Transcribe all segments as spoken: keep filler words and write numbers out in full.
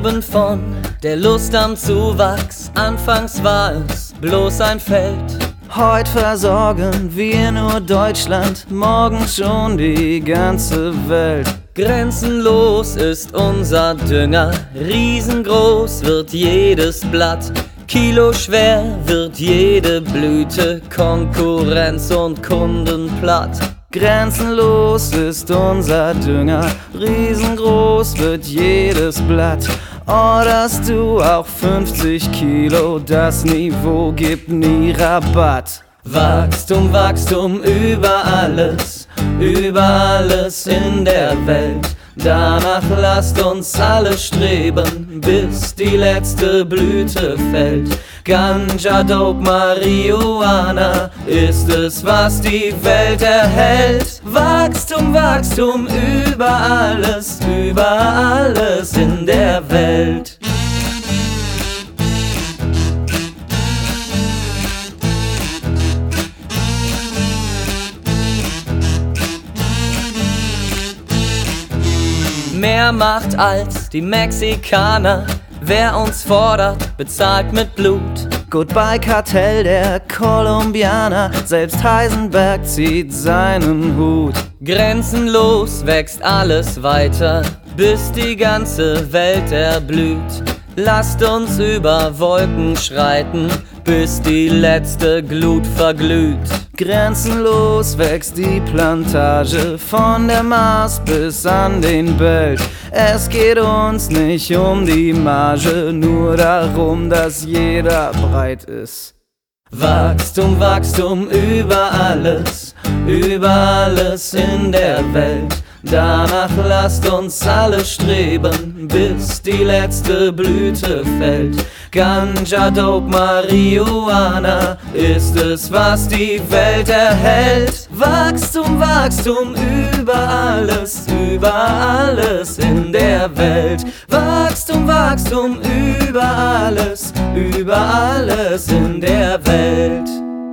Getrieben von der Lust am Zuwachs, anfangs war es bloß ein Feld. Heut versorgen wir nur Deutschland, morgen schon die ganze Welt. Grenzenlos ist unser Dünger, riesengroß wird jedes Blatt. Kiloschwer wird jede Blüte, Konkurrenz und Kunden platt. Grenzenlos ist unser Dünger, riesengroß wird jedes Blatt. Orderst du auch fünfzig Kilo, das Niveau gibt nie Rabatt. Wachstum, Wachstum über alles, über alles in der Welt. Danach lasst uns alle streben, bis die letzte Blüte fällt. Ganja, Dope, Marihuana ist es, was die Welt erhält. Wachstum, Wachstum über alles, über alles in der Welt. Mehr Macht als die Mexikaner, wer uns fordert, bezahlt mit Blut. Goodbye Kartell der Kolumbianer, selbst Heisenberg zieht seinen Hut. Grenzenlos wächst alles weiter, bis die ganze Welt erblüht. Lasst uns über Wolken schreiten, bis die letzte Glut verglüht. Grenzenlos wächst die Plantage, von der Mars bis an den Belt. Es geht uns nicht um die Marge, nur darum, dass jeder breit ist. Wachstum, Wachstum über alles, über alles in der Welt. Danach lasst uns alle streben, bis die letzte Blüte fällt. Ganja, Dope, Marihuana ist es, was die Welt erhält. Wachstum, Wachstum über alles, über alles in der Welt. Wachstum, Wachstum über alles, über alles in der Welt.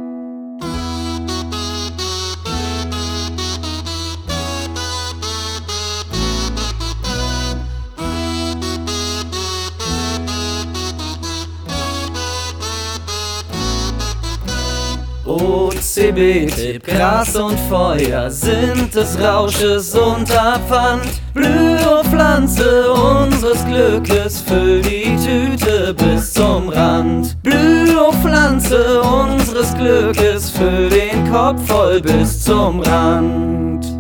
O C B, Tipp, Gras und Feuer sind des Rausches Unterpfand. Blühe, Pflanze unseres Glückes, füll die Tüte bis zum Rand. Blühe, Pflanze unseres Glückes, füll den Kopf voll bis zum Rand.